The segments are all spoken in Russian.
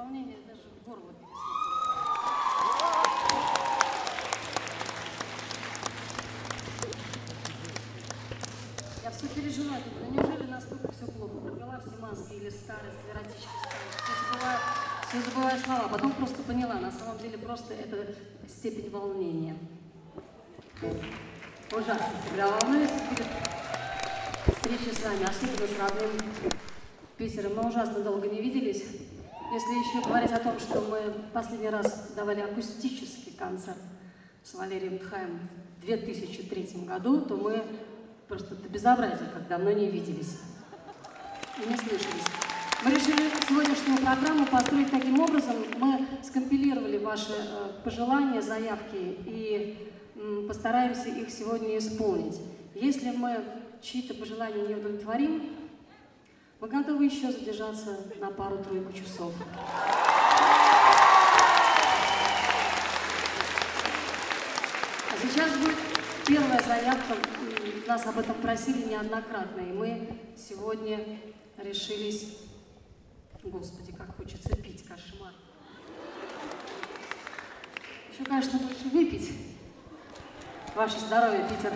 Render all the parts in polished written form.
волнение даже горло пересохло. Я все пережила, думаю, неужели настолько все плохо? Провела все маски или старость, эротический старость, все забываю слова. Потом просто поняла, на самом деле просто это степень волнения. Ужасно всегда волнуюсь, будет встреча с вами, особенно с родным Питером. Мы ужасно долго не виделись. Если еще говорить о том, что мы последний раз давали акустический концерт с Валерием Тхаем в 2003 году, то мы просто до безобразия, как давно не виделись и не слышались. Мы решили сегодняшнюю программу построить таким образом. Мы скомпилировали ваши пожелания, заявки и постараемся их сегодня исполнить. Если мы чьи-то пожелания не удовлетворим, мы готовы еще задержаться на пару-тройку часов. А сейчас будет первая заявка. Нас об этом просили неоднократно, и мы сегодня решились... Господи, как хочется пить, кошмар. Еще, конечно, лучше выпить. Ваше здоровье, Питер.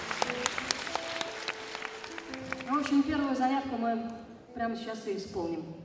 В общем, первую заявку мы прямо сейчас и исполним.